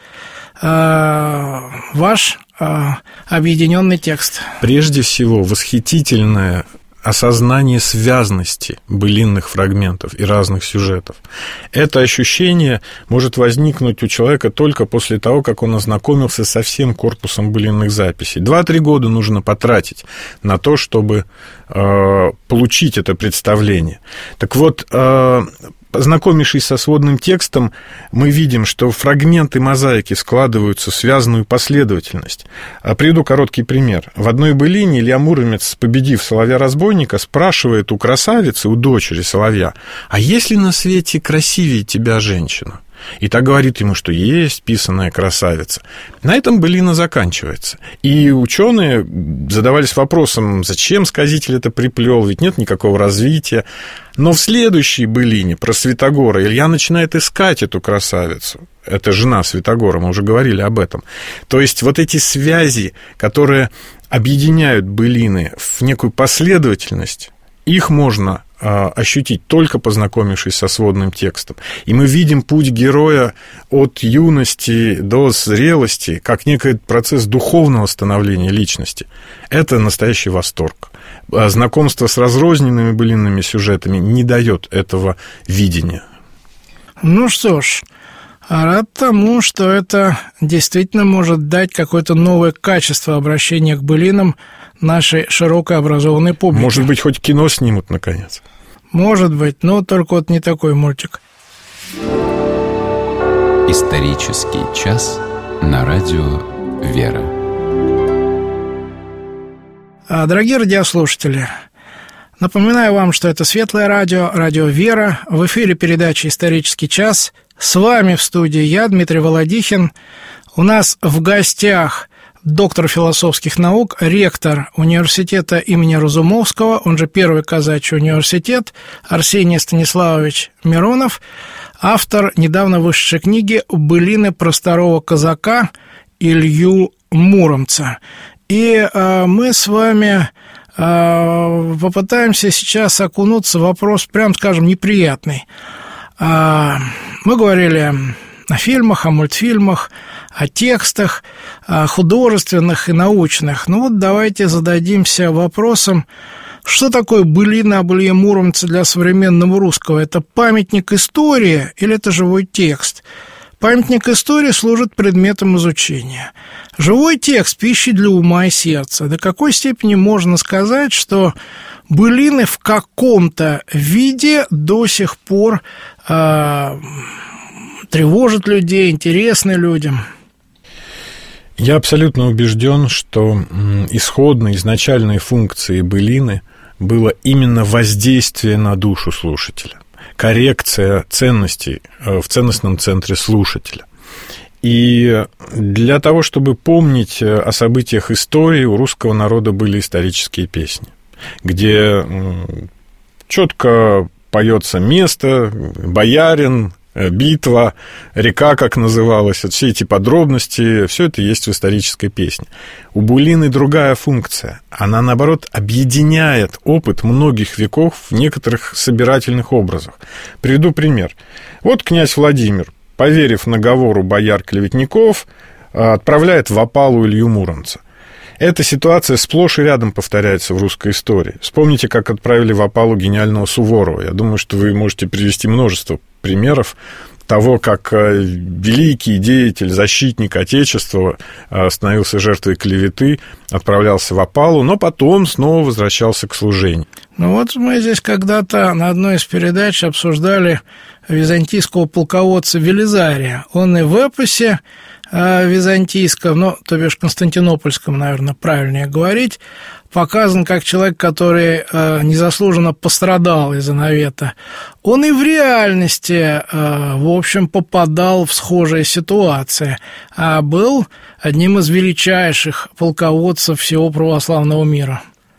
ваш объединенный текст. Прежде всего, восхитительное осознание связности былинных фрагментов и разных сюжетов. Это ощущение может возникнуть у человека только после того, как он ознакомился со всем корпусом былинных записей. Два-три года нужно потратить на то, чтобы э, получить это представление. Так вот, э, ознакомившись со сводным текстом, мы видим, что фрагменты мозаики складываются в связанную последовательность. Приведу короткий пример. В одной былине Илья Муромец, победив соловья-разбойника, спрашивает у красавицы, у дочери соловья: «А есть ли на свете красивее тебя женщина?» И так говорит ему, что есть писаная красавица. На этом былина заканчивается. И ученые задавались вопросом, зачем сказитель это приплел, ведь нет никакого развития. Но в следующей былине про Святогора Илья начинает искать эту красавицу. Это жена Святогора, мы уже говорили об этом. То есть вот эти связи, которые объединяют былины в некую последовательность, их можно ощутить, только познакомившись со сводным текстом. И мы видим путь героя от юности до зрелости, как некий процесс духовного становления личности. Это настоящий восторг. Знакомство с разрозненными былинными сюжетами не дает этого видения. Ну что ж, рад тому, что это действительно может дать какое-то новое качество обращения к былинам нашей широкой образованной публики. Может быть, хоть кино снимут, наконец. Может быть, но только вот не такой мультик. Исторический час на радио «Вера». Дорогие радиослушатели, напоминаю вам, что это Светлое радио, радио «Вера». В эфире передача «Исторический час». С вами в студии я, Дмитрий Володихин. У нас в гостях доктор философских наук, ректор университета имени Разумовского, он же Первый казачий университет, Арсений Станиславович Миронов, автор недавно вышедшей книги «Былины про старого казака» Илью Муромца. И э, мы с вами э, попытаемся сейчас окунуться в вопрос, прям скажем, неприятный. Э, мы говорили о фильмах, о мультфильмах, о текстах, о художественных и научных. Ну вот давайте зададимся вопросом, что такое былина об Илье Муромце для современного русского? Это памятник истории или это живой текст? Памятник истории служит предметом изучения. Живой текст – пищей для ума и сердца. До какой степени можно сказать, что былины в каком-то виде до сих пор э, тревожат людей, интересны людям? Я абсолютно убежден, что исходной, изначальной функцией былины было именно воздействие на душу слушателя, коррекция ценностей в ценностном центре слушателя. И для того, чтобы помнить о событиях истории, у русского народа были исторические песни, где четко поется место, боярин, битва, река, как называлась, вот все эти подробности, все это есть в исторической песне. У былины другая функция. Она, наоборот, объединяет опыт многих веков в некоторых собирательных образах. Приведу пример. Вот князь Владимир, поверив наговору бояр-клеветников, отправляет в опалу Илью Муромца. Эта ситуация сплошь и рядом повторяется в русской истории. Вспомните, как отправили в опалу гениального Суворова. Я думаю, что вы можете привести множество примеров того, как великий деятель, защитник Отечества становился жертвой клеветы, отправлялся в опалу, но потом снова возвращался к служению. Ну вот мы здесь когда-то на одной из передач обсуждали византийского полководца Велизария. Он и в эпосе византийском, ну, то бишь константинопольском, наверное, правильнее говорить, показан как человек, который э, незаслуженно пострадал из-за навета. Он и в реальности, э, в общем, попадал в схожие ситуации, а был одним из величайших полководцев всего православного мира.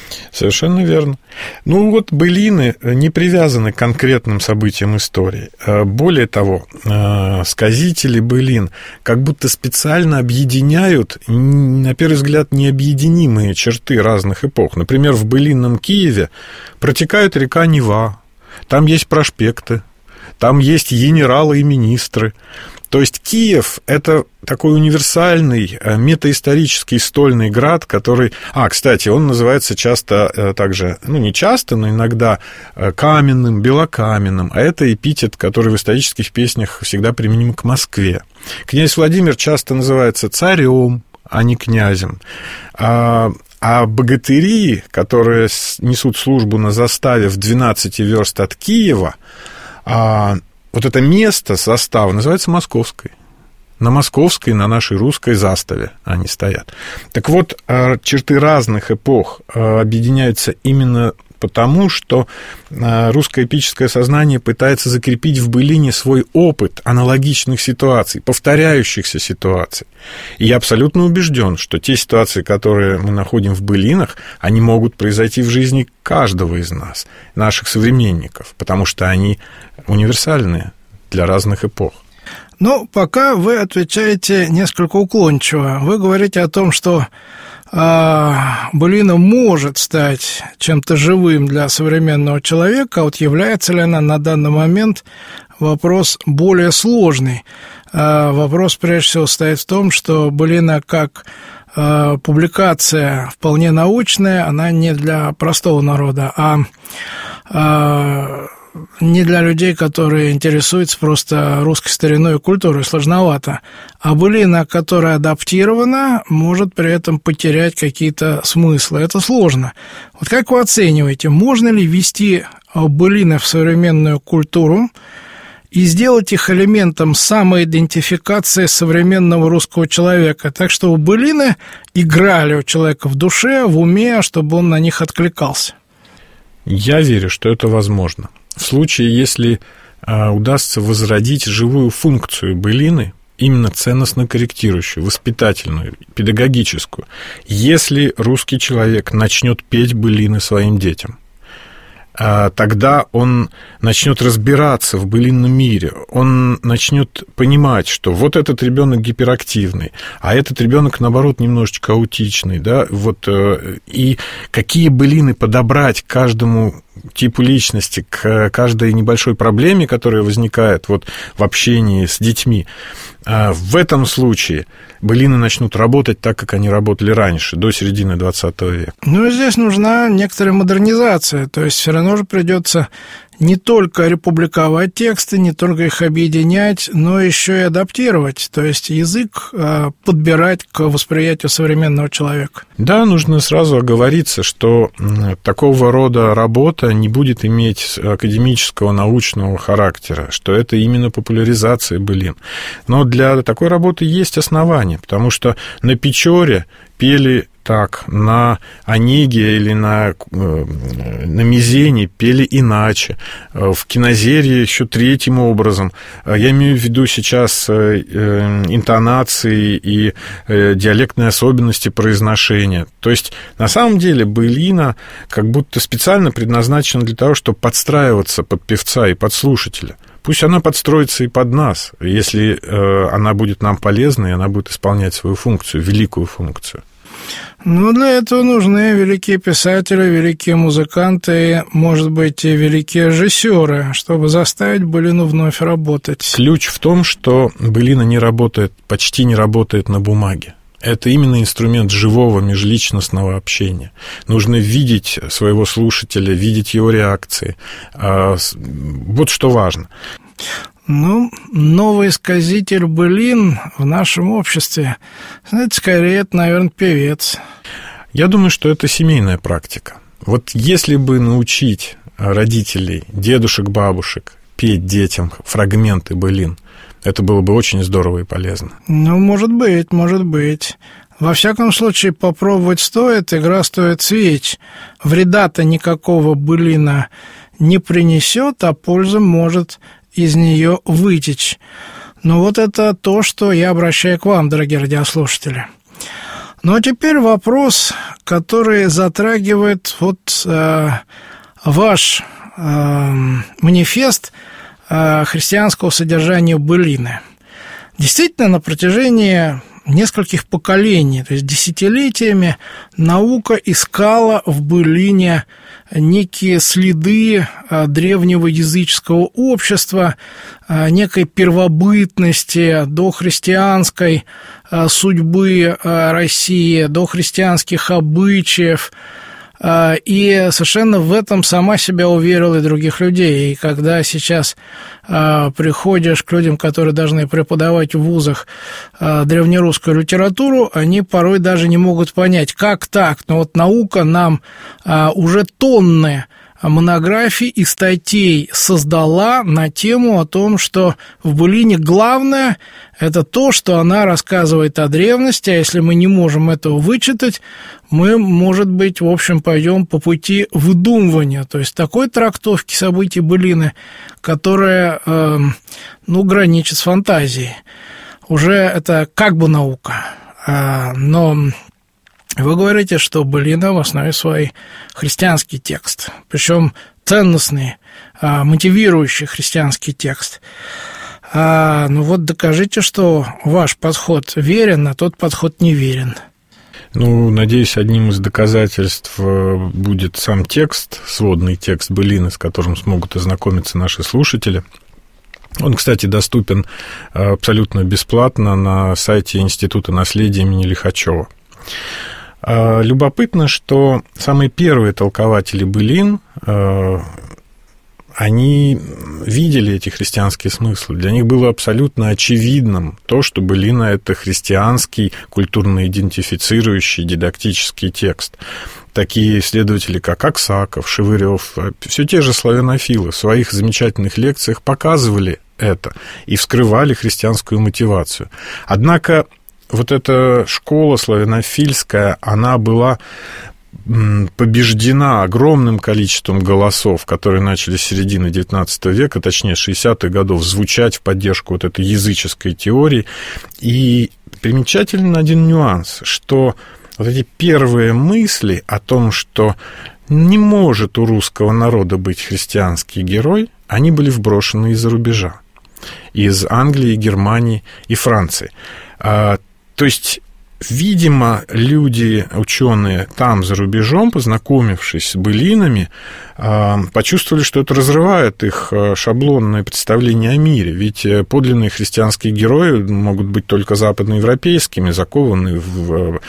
Совершенно верно. Ну вот былины не привязаны к конкретным событиям истории. Более того, сказители былин как будто специально объединяют, на первый взгляд, необъединимые черты разных эпох. Например, в былинном Киеве протекает река Нева, там есть проспекты, там есть генералы и министры. То есть Киев – это такой универсальный метаисторический стольный град, который… А, кстати, он называется часто также, ну, не часто, но иногда каменным, белокаменным, а это эпитет, который в исторических песнях всегда применим к Москве. Князь Владимир часто называется царем, а не князем. А, а богатыри, которые несут службу на заставе в двенадцати верст от Киева, а, вот это место, состав, называется Московской. На московской, на нашей русской заставе они стоят. Так вот, черты разных эпох объединяются именно потому, что русское эпическое сознание пытается закрепить в былине свой опыт аналогичных ситуаций, повторяющихся ситуаций. И я абсолютно убежден, что те ситуации, которые мы находим в былинах, они могут произойти в жизни каждого из нас, наших современников, потому что они универсальные для разных эпох. Ну, пока вы отвечаете несколько уклончиво. Вы говорите о том, что э, былина может стать чем-то живым для современного человека, а вот является ли она на данный момент, вопрос более сложный. Э, вопрос, прежде всего, стоит в том, что былина как э, публикация вполне научная, она не для простого народа, а э, не для людей, которые интересуются просто русской стариной и культурой, сложновато. А былина, которая адаптирована, может при этом потерять какие-то смыслы. Это сложно. Вот как вы оцениваете, можно ли ввести былины в современную культуру и сделать их элементом самоидентификации современного русского человека, так что былины играли у человека в душе, в уме, чтобы он на них откликался? Я верю, что это возможно. В случае, если а, удастся возродить живую функцию былины, именно ценностно корректирующую, воспитательную, педагогическую, если русский человек начнет петь былины своим детям, а, тогда он начнет разбираться в былинном мире, он начнет понимать, что вот этот ребенок гиперактивный, а этот ребенок, наоборот, немножечко аутичный, да, вот, и какие былины подобрать каждому типу личности, к каждой небольшой проблеме, которая возникает вот в общении с детьми. В этом случае былины начнут работать так, как они работали раньше, до середины двадцатого века. Ну, здесь нужна некоторая модернизация, то есть все равно же придется не только републиковать тексты, не только их объединять, но еще и адаптировать, то есть язык подбирать к восприятию современного человека. Да, нужно сразу оговориться, что такого рода работа не будет иметь академического, научного характера, что это именно популяризация былин. Но для такой работы есть основания, потому что на Печоре пели так, на Онеге или на, на Мизене пели иначе, в Кинозерье еще третьим образом. Я имею в виду сейчас интонации и диалектные особенности произношения. То есть, на самом деле, былина как будто специально предназначена для того, чтобы подстраиваться под певца и под слушателя. Пусть она подстроится и под нас, если она будет нам полезна, и она будет исполнять свою функцию, великую функцию. Ну, для этого нужны великие писатели, великие музыканты, может быть, и великие режиссеры, чтобы заставить былину вновь работать. Ключ в том, что былина не работает, почти не работает на бумаге. Это именно инструмент живого межличностного общения. Нужно видеть своего слушателя, видеть его реакции. Вот что важно. Ну, новый сказитель былин в нашем обществе, знаете, скорее, это, наверное, певец. Я думаю, что это семейная практика. Вот если бы научить родителей, дедушек, бабушек петь детям фрагменты былин, это было бы очень здорово и полезно. Ну, может быть, может быть. Во всяком случае, попробовать стоит, игра стоит свеч. Вреда-то никакого былина не принесет, а польза может из нее вытечь. Но вот это то, что я обращаю к вам, дорогие радиослушатели. Ну, а теперь вопрос, который затрагивает вот э, ваш э, манифест э, христианского содержания былины. Действительно, на протяжении нескольких поколений, то есть десятилетиями, наука искала в былине некие следы древнего языческого общества, некой первобытности дохристианской судьбы России, дохристианских обычаев. И совершенно в этом сама себя уверила и других людей. И когда сейчас а, приходишь к людям, которые должны преподавать в вузах а, древнерусскую литературу, они порой даже не могут понять, как так. Но вот наука нам а, уже тонны монографий и статей создала на тему о том, что в былине главное – это то, что она рассказывает о древности, а если мы не можем этого вычитать, мы, может быть, в общем, пойдем по пути выдумывания, то есть такой трактовки событий былины, которая, э, ну, граничит с фантазией. Уже это как бы наука, э, но... Вы говорите, что былина в основе своей христианский текст, причем ценностный, мотивирующий христианский текст. А, ну вот докажите, что ваш подход верен, а тот подход не верен. Ну, надеюсь, одним из доказательств будет сам текст, сводный текст былины, с которым смогут ознакомиться наши слушатели. Он, кстати, доступен абсолютно бесплатно на сайте Института наследия имени Лихачева. Любопытно, что самые первые толкователи былин, они видели эти христианские смыслы. Для них было абсолютно очевидным то, что былина – это христианский, культурно-идентифицирующий, дидактический текст. Такие исследователи, как Аксаков, Шевырев, все те же славянофилы в своих замечательных лекциях показывали это и вскрывали христианскую мотивацию. Однако вот эта школа славянофильская, она была побеждена огромным количеством голосов, которые начали с середины девятнадцатого века, точнее, шестидесятых годов, звучать в поддержку вот этой языческой теории. И примечателен один нюанс, что вот эти первые мысли о том, что не может у русского народа быть христианский герой, они были вброшены из-за рубежа, из Англии, Германии и Франции. То есть, видимо, люди, ученые там, за рубежом, познакомившись с былинами, почувствовали, что это разрывает их шаблонное представление о мире. Ведь подлинные христианские герои могут быть только западноевропейскими, закованные в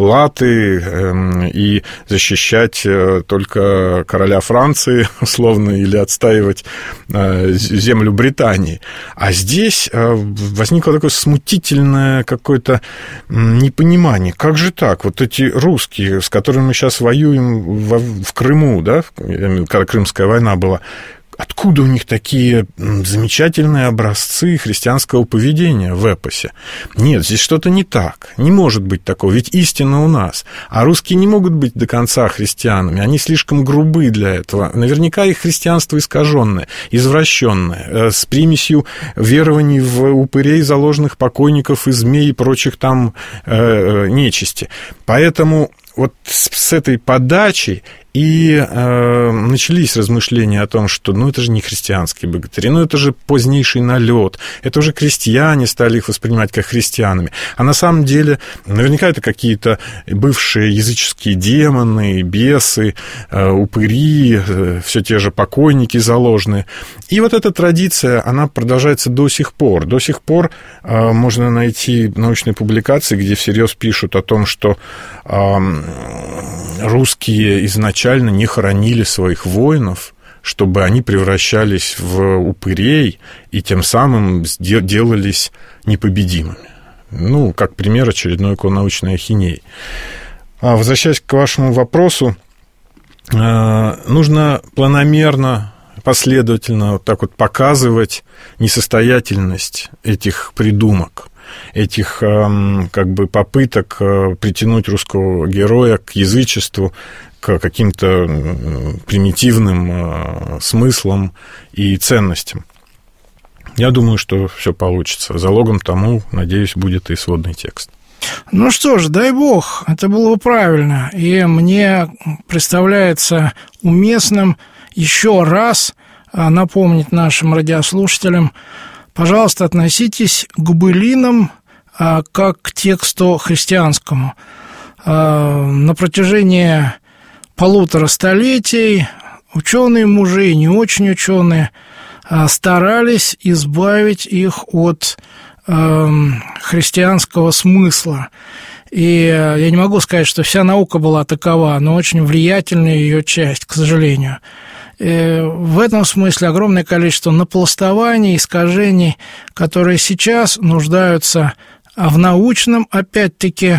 латы и защищать только короля Франции, условно, или отстаивать землю Британии. А здесь возникло такое смутительное какое-то непонимание. Как же так? Вот эти русские, с которыми мы сейчас воюем в, в Крыму, да, когда Крымская война была, откуда у них такие замечательные образцы христианского поведения в эпосе? Нет, здесь что-то не так. Не может быть такого, ведь истина у нас. А русские не могут быть до конца христианами. Они слишком грубы для этого. Наверняка их христианство искаженное, извращенное, с примесью верований в упырей, заложенных покойников и змей и прочих там э, нечисти. Поэтому вот с этой подачей и э, начались размышления о том, что ну это же не христианские богатыри, ну это же позднейший налет, это уже крестьяне стали их воспринимать как христианами. А на самом деле наверняка это какие-то бывшие языческие демоны, бесы, э, упыри, э, все те же покойники заложенные. И вот эта традиция, она продолжается до сих пор. До сих пор э, можно найти научные публикации, где всерьез пишут о том, что э, русские изначально не хоронили своих воинов, чтобы они превращались в упырей и тем самым делались непобедимыми. Ну, как пример очередной околонаучной ахинеи. А возвращаясь к вашему вопросу, нужно планомерно, последовательно вот так вот показывать несостоятельность этих придумок, этих как бы попыток притянуть русского героя к язычеству, к каким-то примитивным смыслам и ценностям. Я думаю, что все получится. Залогом тому, надеюсь, будет и сводный текст. Ну что ж, дай бог, это было бы правильно. И мне представляется уместным еще раз напомнить нашим радиослушателям: пожалуйста, относитесь к былинам как к тексту христианскому. На протяжении полутора столетий ученые мужи и не очень ученые старались избавить их от христианского смысла. И я не могу сказать, что вся наука была такова, но очень влиятельная ее часть, к сожалению. И в этом смысле огромное количество напластований, искажений, которые сейчас нуждаются в научном, опять-таки,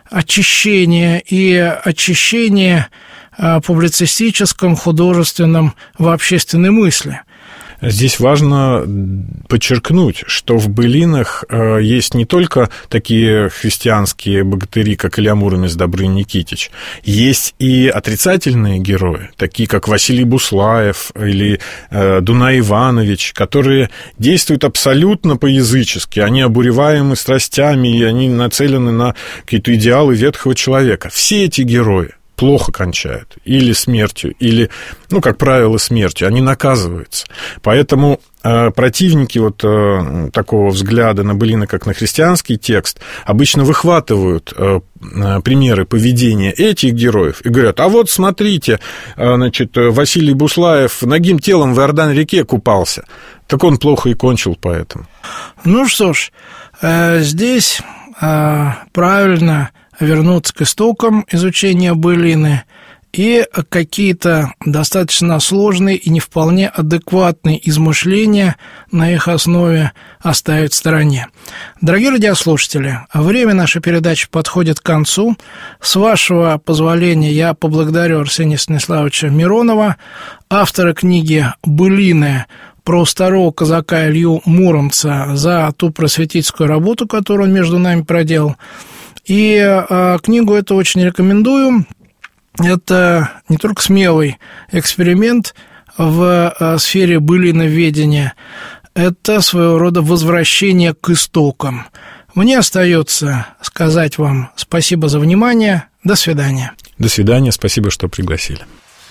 очищении и очищении публицистическом, художественном, в общественной мысли. Здесь важно подчеркнуть, что в былинах есть не только такие христианские богатыри, как Илья Муромец, Добрыня Никитич, есть и отрицательные герои, такие как Василий Буслаев или Дунай Иванович, которые действуют абсолютно по-язычески, они обуреваемы страстями, и они нацелены на какие-то идеалы ветхого человека. Все эти герои плохо кончают, или смертью, или, ну, как правило, смертью, они наказываются. Поэтому э, противники вот э, такого взгляда на былины, как на христианский текст, обычно выхватывают э, примеры поведения этих героев и говорят: а вот смотрите, э, значит, Василий Буслаев нагим телом в Иордан-реке купался, так он плохо и кончил поэтому. Ну что ж, э, здесь э, правильно вернуться к истокам изучения былины и какие-то достаточно сложные и не вполне адекватные измышления на их основе оставить в стороне. Дорогие радиослушатели, время нашей передачи подходит к концу. С вашего позволения я поблагодарю Арсения Станиславовича Миронова, автора книги «Былины» про старого казака Илью Муромца, за ту просветительскую работу, которую он между нами проделал. И а, книгу эту очень рекомендую. Это не только смелый эксперимент в а, сфере былиноведения, это своего рода возвращение к истокам. Мне остается сказать вам спасибо за внимание. До свидания. До свидания. Спасибо, что пригласили.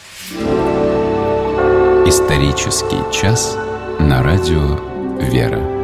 Исторический час на радио «Вера».